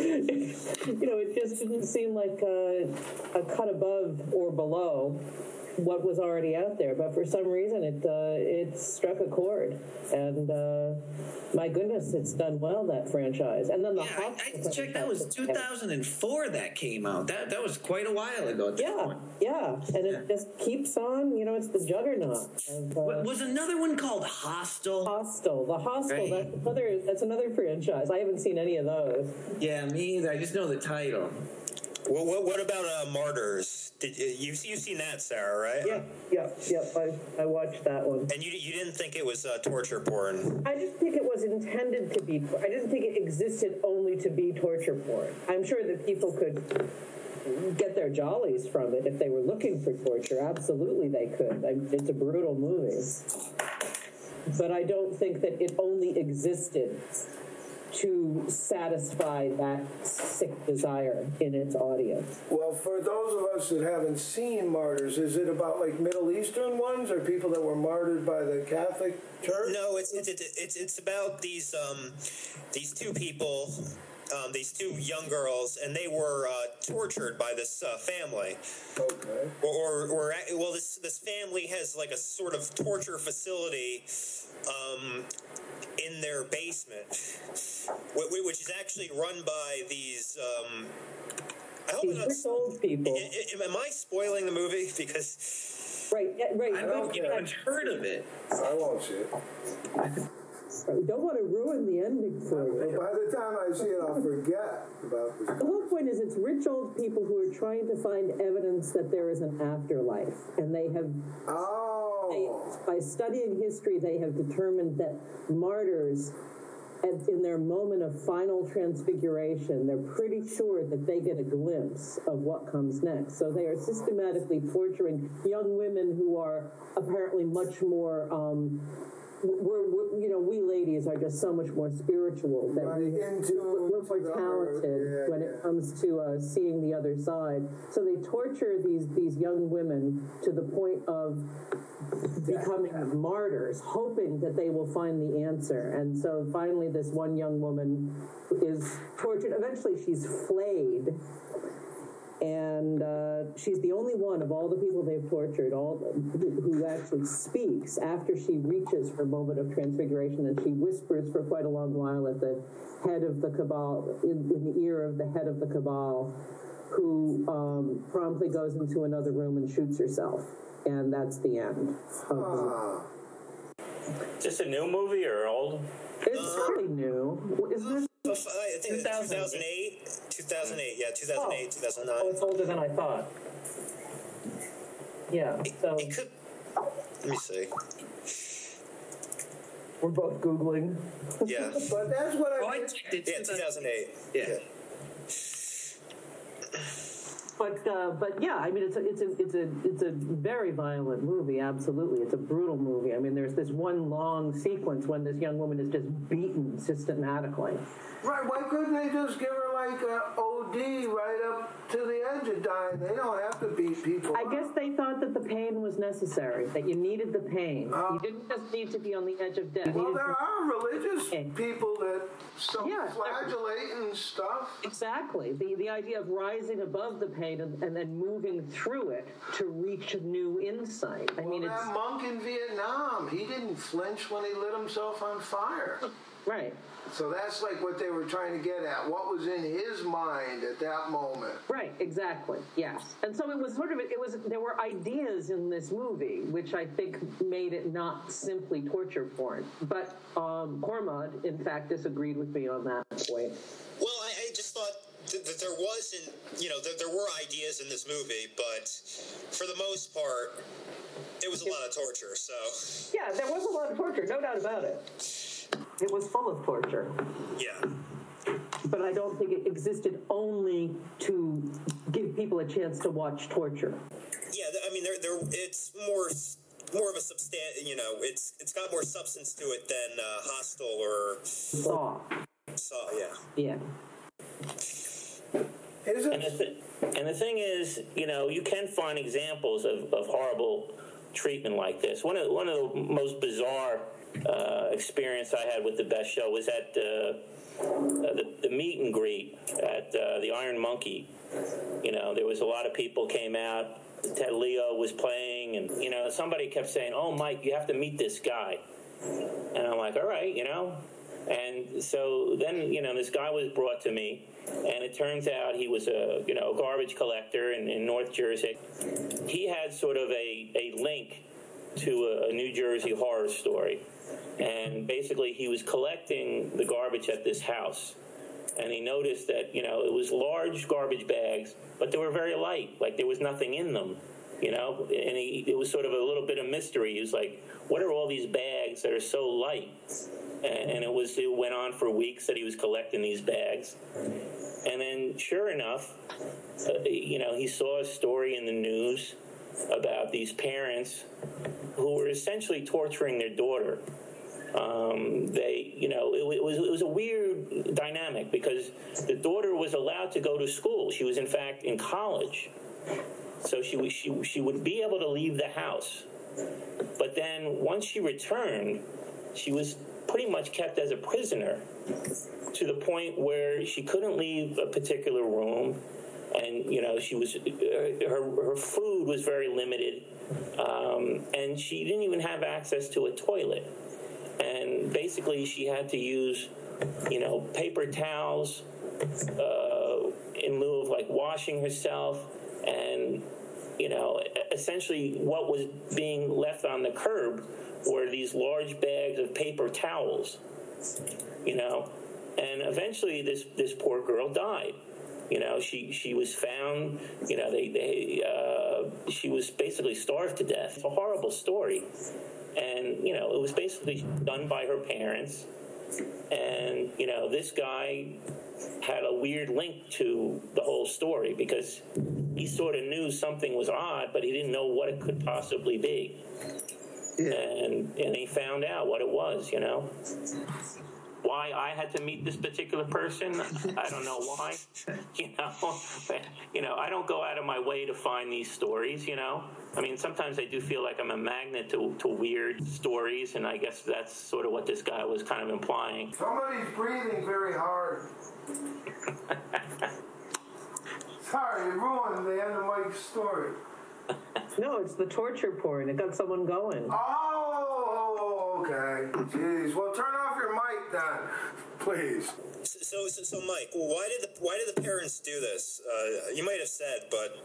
it just didn't seem like a cut above or below. what was already out there, but for some reason it struck a chord, and my goodness, it's done well, that franchise. And then the I checked. That was 2004 that came out. That was quite a while ago. Yeah, and it just keeps on. You know, it's the juggernaut. Was another one called Hostel? The Hostel. Right. That's another franchise. I haven't seen any of those. Yeah, me either. I just know the title. Well, what about Martyrs? You've seen that, Sarah, right? Yep. I watched that one. And you didn't think it was torture porn? I just think it was intended to be. I didn't think it existed only to be torture porn. I'm sure that people could get their jollies from it if they were looking for torture. Absolutely, they could. It's a brutal movie, but I don't think that it only existed to satisfy that sick desire in its audience. Well, for those of us that haven't seen Martyrs, is it about like Middle Eastern ones or people that were martyred by the Catholic Church? No, it's about these two people, these two young girls, and they were tortured by this family. Okay. Well, this family has like a sort of torture facility in their basement, which is actually run by these. I hope these old people. Am I spoiling the movie? Because right. I don't think I've heard of it. I won't see it. We don't want to ruin the ending for you. By the time I see it, I'll forget about this. The whole point is it's rich old people who are trying to find evidence that there is an afterlife. And they have, by studying history, they have determined that martyrs, in their moment of final transfiguration, they're pretty sure that they get a glimpse of what comes next. So they are systematically torturing young women who are apparently much more... we ladies are just so much more spiritual that we're more talented when it comes to seeing the other side. So they torture these young women to the point of becoming martyrs, hoping that they will find the answer. And so finally this one young woman is tortured. Eventually she's flayed. And she's the only one of all the people they've tortured, who actually speaks after she reaches her moment of transfiguration, and she whispers for quite a long while at the head of the cabal, in the ear of the head of the cabal, who promptly goes into another room and shoots herself. And that's the end. Is this a new movie or old? It's pretty new. Isn't it? I think 2008. 2008, yeah, 2008, 2009. Oh, it's older than I thought. Yeah, so... It could... Let me see. We're both Googling. Yeah. But that's what I... Yeah, 2008. Yeah. But yeah, I mean, it's a very violent movie. Absolutely, it's a brutal movie. I mean, there's this one long sequence when this young woman is just beaten systematically. Right? Why couldn't they just give her like a OD right up to the edge of dying? They don't have to beat people. I guess they thought that the pain was necessary, that you needed the pain. You didn't just need to be on the edge of death. Well, there are religious people that self-flagellate and stuff. Exactly. The idea of rising above the pain and then moving through it to reach new insight. I mean, that monk in Vietnam, he didn't flinch when he lit himself on fire. Right. So that's like what they were trying to get at. What was in his mind at that moment? Right, exactly. Yes. And so it was there were ideas in this movie which I think made it not simply torture porn. But Cormod, in fact, disagreed with me on that point. Well, I just thought that there wasn't, there were ideas in this movie, but for the most part, it was a lot of torture, so... Yeah, there was a lot of torture, no doubt about it. It was full of torture. Yeah. But I don't think it existed only to give people a chance to watch torture. Yeah, I mean, it's more of a it's got more substance to it than Hostel or Saw. Yeah. Yeah. And the thing is, you can find examples of horrible treatment like this. One of the most bizarre experience I had with the Best Show was at the meet and greet at the Iron Monkey. There was a lot of people came out Ted Leo was playing, and somebody kept saying, "Oh, Mike, you have to meet this guy," and I'm like, "All right," And so then, this guy was brought to me, and it turns out he was a garbage collector in North Jersey. He had sort of a link to a New Jersey horror story, and basically he was collecting the garbage at this house. And he noticed that, it was large garbage bags, but they were very light, like there was nothing in them, and it was sort of a little bit of mystery. He was like, what are all these bags that are so light? And it went on for weeks that he was collecting these bags. And then, sure enough, he saw a story in the news about these parents who were essentially torturing their daughter. It was a weird dynamic because the daughter was allowed to go to school. She was, in fact, in college. So she would be able to leave the house. But then once she returned, she was pretty much kept as a prisoner to the point where she couldn't leave a particular room. And, she was, her food was very limited. And she didn't even have access to a toilet. And basically she had to use, paper towels in lieu of like washing herself. And, essentially what was being left on the curb were these large bags of paper towels, and eventually this poor girl died. She was found, she was basically starved to death. It's a horrible story. And, it was basically done by her parents. And, this guy had a weird link to the whole story because he sort of knew something was odd, but he didn't know what it could possibly be. Yeah. And he found out what it was, Why I had to meet this particular person, I don't know why. I don't go out of my way to find these stories, I mean, sometimes I do feel like I'm a magnet to weird stories, and I guess that's sort of what this guy was kind of implying. Somebody's breathing very hard. Sorry, you ruined the end of Mike's story. No, it's the torture porn. It got someone going. Oh, okay. Jeez. Well, turn off your mic then, please. So Mike, why did the parents do this? You might have said, but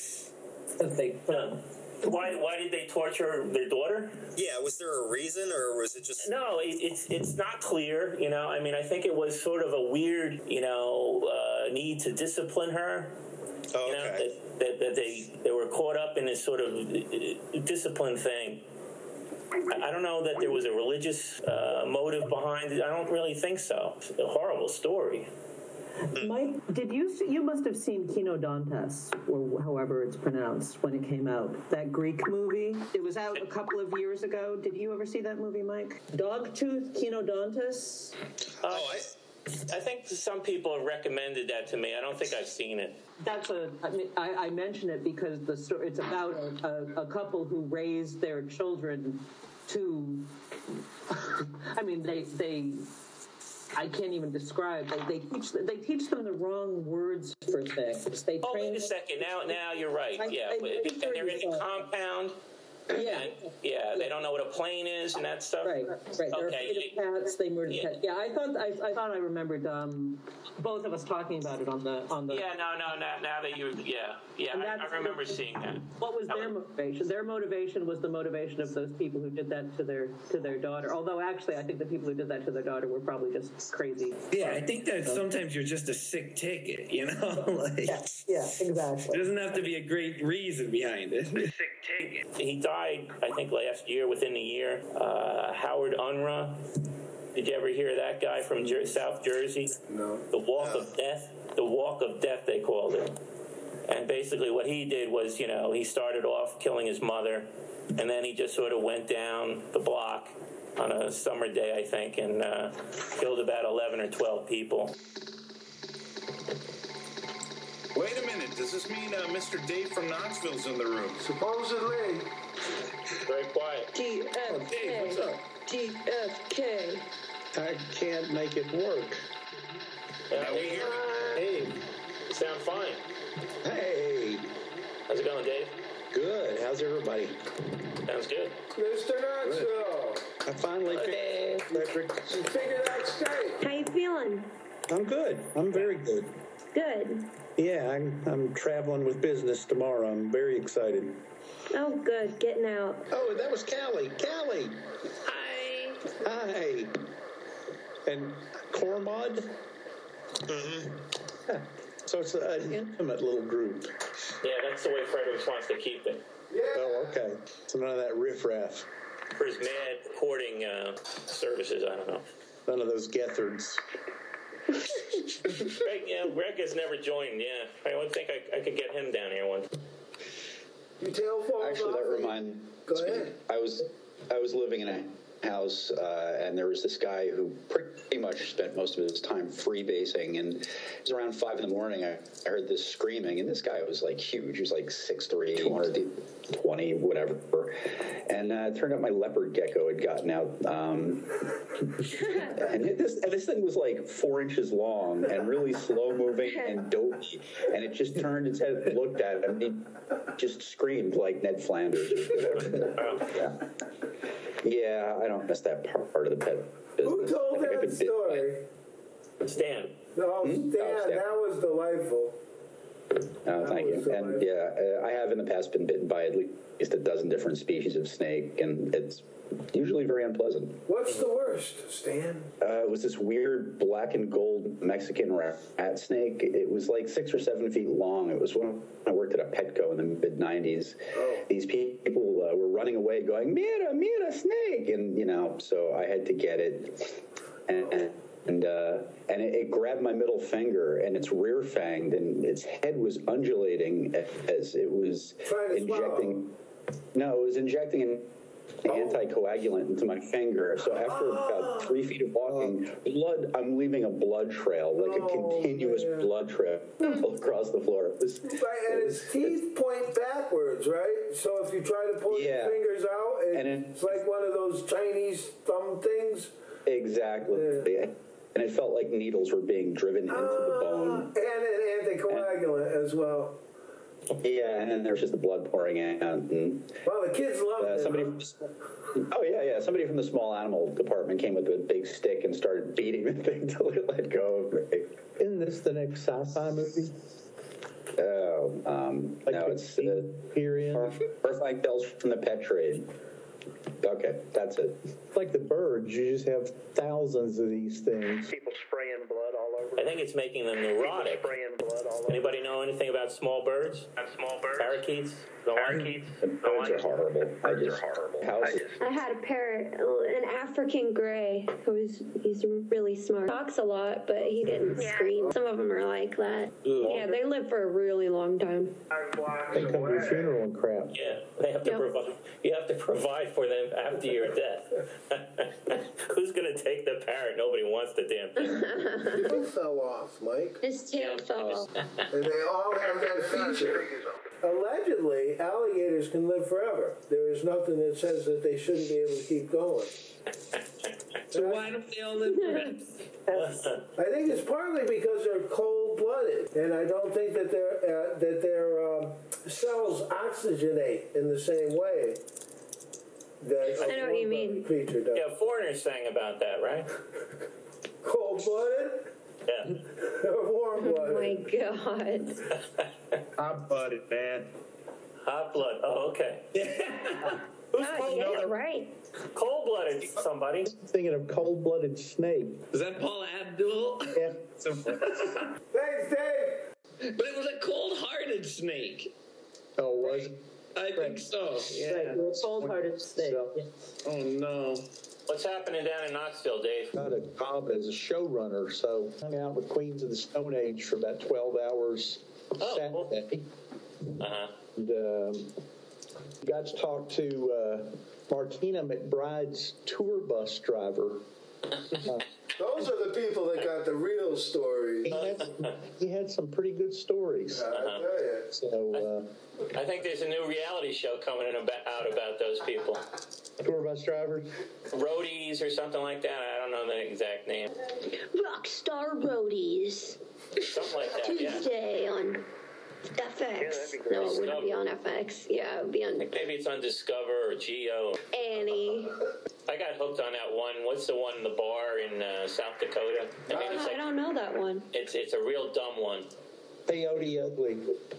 why did they torture their daughter? Yeah, was there a reason, or was it just? No, it's not clear. I mean, I think it was sort of a weird, need to discipline her. Oh, okay. That they were caught up in this sort of discipline thing. I don't know that there was a religious motive behind it. I don't really think so. It's a horrible story. Mike, you must have seen Kino-Dantes, or however it's pronounced, when it came out. That Greek movie. It was out a couple of years ago. Did you ever see that movie, Mike? Dogtooth, Kino-Dantes? I think some people have recommended that to me. I don't think I've seen it. I mention it because it's about a couple who raised their children to, I mean, I can't even describe. They teach them the wrong words for things. Wait a second. Now you're right. And they're in the compound. Yeah, they don't know what a plane is and that stuff. Right. They're afraid of cats. They murdered cats. Yeah, I thought I remembered both of us talking about it on the. Yeah, no. Now that you, I remember seeing that. What was their motivation? Their motivation was the motivation of those people who did that to their daughter. Although actually, I think the people who did that to their daughter were probably just crazy. Yeah, I think that sometimes you're just a sick ticket. Yeah, exactly. There doesn't have to be a great reason behind it. Sick ticket. He died, I think, last year, within a year. Howard Unruh. Did you ever hear that guy from South Jersey? No. The Walk of Death. The Walk of Death, they called it. And basically what he did was, he started off killing his mother, and then he just sort of went down the block on a summer day, I think, and killed about 11 or 12 people. Wait a minute. Does this mean Mr. Dave from Knoxville's in the room? Supposedly. Very quiet. GFK. Dave, what's up? GFK. I can't make it work. Hey, you sound fine. Hey. How's it going, Dave? Good. How's everybody? Sounds good. Mr. Knoxville. I finally Frederick. You figured out Skype. How you feeling? I'm good. I'm very good. Good. Yeah, I'm traveling with business tomorrow. I'm very excited. Oh, good. Getting out. Oh, that was Callie. Callie. Hi. Hi. And Cormod? Mm-hmm. So it's an intimate little group. Yeah, that's the way Fredericks wants to keep it. Yeah. Oh, okay. So none of that riffraff. For his mad courting services, I don't know. None of those Gethards. Greg has never joined. Yeah, I would think I could get him down here once. You tail falls Actually, off. that reminds Go me. ahead. I was living in a house, and there was this guy who pretty much spent most of his time freebasing, and it was around 5 in the morning. I heard this screaming, and this guy was like huge. He was like 6'3", 220, whatever. And it turned out my leopard gecko had gotten out. And this thing was like 4 inches long and really slow moving and dopey. And it just turned its head and looked at him. And he just screamed like Ned Flanders or whatever. Yeah, I don't miss that part of the pet business. Who told that story? Stan. No, Stan. That was delightful. Oh, thank you. And yeah, I have in the past been bitten by at least a dozen different species of snake, and it's usually very unpleasant. What's the worst, Stan? It was this weird black and gold Mexican rat snake. It was like 6 or 7 feet long. It was when I worked at a Petco in the mid-'90s. Oh. These people were running away going, mira, snake! And, so I had to get it. And it grabbed my middle finger, and it's rear-fanged, and its head was undulating as it was injecting. No, it was injecting an anticoagulant into my finger. So after about 3 feet of walking, I'm leaving a blood trail, like a continuous blood trail across the floor. Right, and its teeth point backwards, right? So if you try to pull your fingers out, it's like one of those Chinese thumb things. Exactly. Yeah. And it felt like needles were being driven into the bone. And an anticoagulant as well. Yeah, and then there's just the blood pouring out. Well, the kids loved it. Somebody from the small animal department came with a big stick and started beating the thing till it let go of me. Isn't this the next sci-fi movie? No, it's Horrifying Tales from the Pet Trade. Okay, that's it. Like the birds, you just have thousands of these things. People spraying blood all over. I think it's making them neurotic. Spraying blood all over. Anybody know anything about small birds? Parakeets? Birds are horrible. Birds are horrible. I had a parrot, an African gray, he's really smart. Talks a lot, but he didn't scream. Some of them are like that. Yeah, they live for a really long time. They come to your funeral and crap. Yeah, they have to provide. You have to provide for them after your death. Who's going to take the parrot? Nobody wants the damn thing. Who fell off, Mike? His tail fell off. And they all have that feature. Allegedly, alligators can live forever. There is nothing that says that they shouldn't be able to keep going. So why don't they all live forever? I think it's partly because they're cold-blooded, and I don't think that their cells oxygenate in the same way that I know what you mean. Creature does. Yeah, foreigners sang about that, right? Cold-blooded? Yeah. Warm-blooded. Oh my God. Hot-blooded, man. Hot blood. Oh, okay. Who's get it right. Cold-blooded? Somebody. Thinking of cold-blooded snake. Is that Paula Abdul? Yeah. Thanks, Dave. But it was a cold-hearted snake. Oh, was it? I think so. Yeah. Cold-hearted snake. Oh no. What's happening down in Knoxville, Dave? Got a job as a showrunner, so hung out with Queens of the Stone Age for about 12 hours Saturday. Uh-huh. And got to talk to Martina McBride's tour bus driver. Those are the people that got the real stories. He had some pretty good stories. I tell you. So I think there's a new reality show coming out about those people. Tour bus drivers? Roadies or something like that. I don't know the exact name. Rockstar Roadies. Something like that, Tuesday on FX. No, it wouldn't be on FX. Yeah, it would be on Maybe it's on Discover or Geo. Annie. I got hooked on that one. What's the one in the bar in South Dakota? I mean, it's I don't know that one. It's a real dumb one. Peyote Ugly.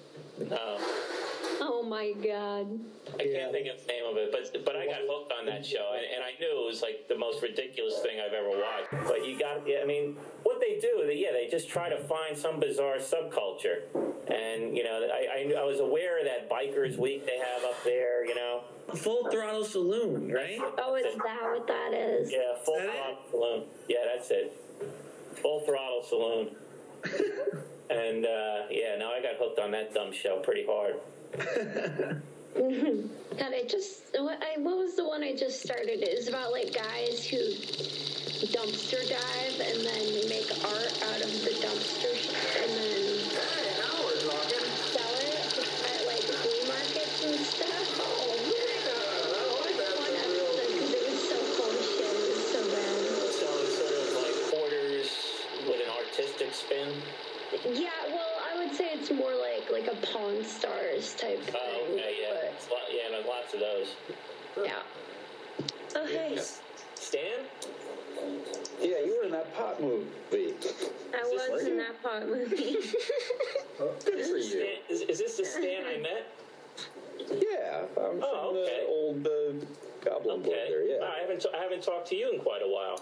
Oh my God. I can't think of the name of it, but I got hooked on that show, and I knew it was like the most ridiculous thing I've ever watched. But you got, I mean, what they do, they just try to find some bizarre subculture, and you know, I was aware of that Bikers Week they have up there, you know. Full Throttle Saloon, right? Oh, is that what that is? Yeah, Full Throttle Saloon. Yeah, that's it. Full Throttle Saloon. And no, I got hooked on that dumb show pretty hard. God, what was the one I just started? It was about like guys who dumpster dive and then they make art out of the dumpster and then sell it at like flea markets and stuff. Because it was so full of shit. It was so bad. So it's sort of like Hoarders with an artistic spin. Yeah, well, I would say it's more like a Pawn Stars type thing. Oh, okay, yeah. There's lots of those. Yeah. Oh, hey. Stan? Yeah, you were in that pot movie. I was in that pot movie. Good for you. Is this the Stan I met? Yeah, I'm from the old Goblin Book there, yeah. I haven't talked to you in quite a while.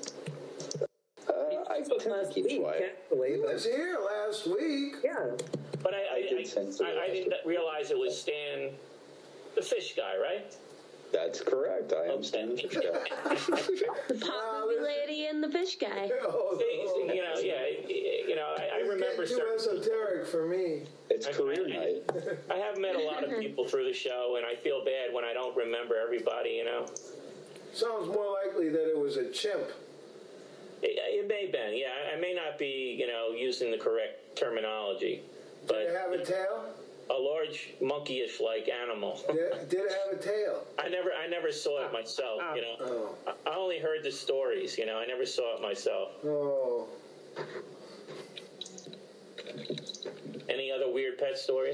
I tend to keep quiet. He was here last week. Yeah. But I didn't realize it was Stan, the fish guy, right? That's correct. I am Stan the Fish Guy. The pot movie lady and the fish guy. I remember. Too esoteric for me. It's career night. I have met a lot of people through the show, and I feel bad when I don't remember everybody. You know. Sounds more likely that it was a chimp. It may have been, yeah. I may not be, using the correct terminology. But did it have a tail? A large monkey-ish like animal. Did it have a tail? I never saw it myself. I only heard the stories. I never saw it myself. Oh. Any other weird pet stories?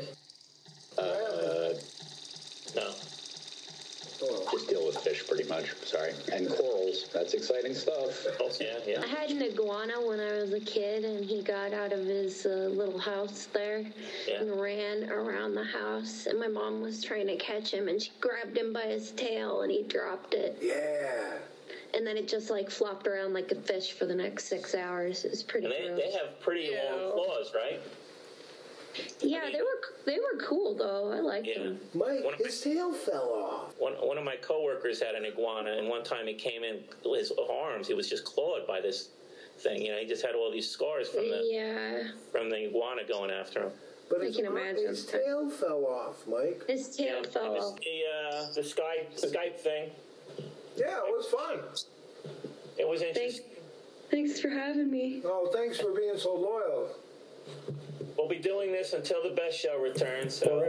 No. Just deal with fish, pretty much. Sorry. And corals. That's exciting stuff. Yeah. I had an iguana when I was a kid, and he got out of his little house there and ran around the house. And my mom was trying to catch him, and she grabbed him by his tail, and he dropped it. Yeah. And then it just like flopped around like a fish for the next 6 hours. It was pretty gross. They have pretty long claws, right? Yeah, they were cool though. I liked them. Mike, his tail fell off. One of my coworkers had an iguana, and one time he came in, his arms, he was just clawed by this thing. He just had all these scars from the iguana going after him. But I can imagine. His tail fell off, Mike. His tail fell off. The Skype thing. Yeah, it was fun. It was interesting. Thanks for having me. Oh, thanks for being so loyal. We'll be doing this until the best show returns. So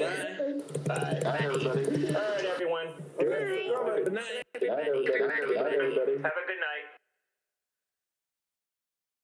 Bye, everybody. All right, everyone. Good night. Good night, everybody.